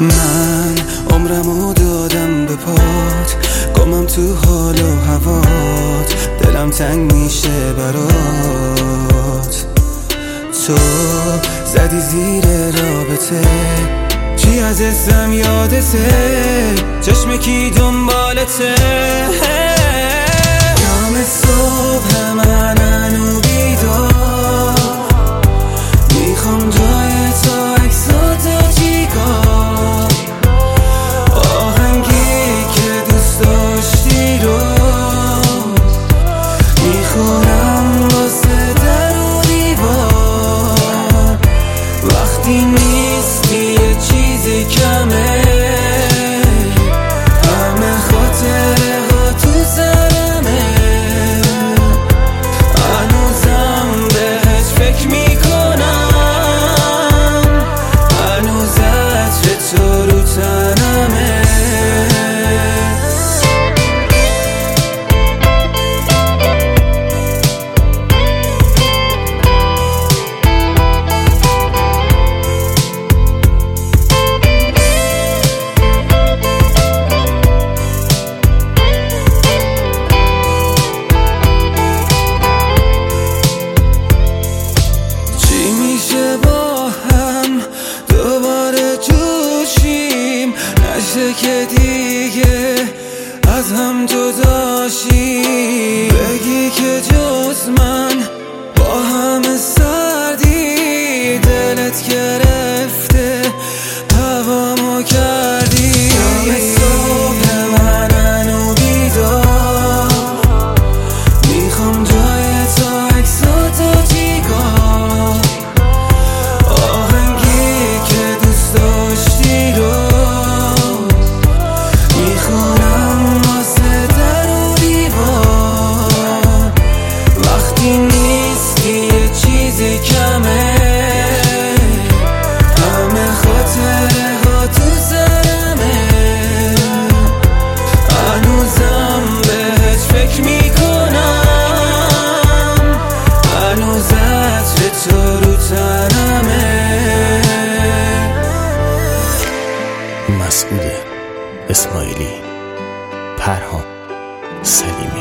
من عمرمو دادم به پات، گمم تو حال و هوات، دلم تنگ میشه برات. تو زدی زیر رابطه، چی از اسم یادته، چشم کی دنبالته. یام صبح منن و بیدار، میخوام جای تو عکسات جیگار، آهنگی که دوست داشتی رو میخونم واسه در و دیوار. وقتی نیستی یه چیزی کمه، همه خاطره ها تو سرمه، هنوزم بهت فکر میکنم، هنوز عطر تو رو تنمه. نشه که دیگه از هم جدا شیم، بگی که جز من با همه سردی، دلت گرفته هوامو کردی. یام صبح منن و بیدار، میخوام جای تو عکساتو جیگار، آهنگی که دوست داشتی رو میخونم واسه در و دیوار. وقتی نیستی یه چیزی کمه، همه خاطره ها تو سرمه، هنوزم بهت فکر میکنم، هنوز عطر تو رو تنمه. مسعود اسماعیلی، پرهام سلیمی.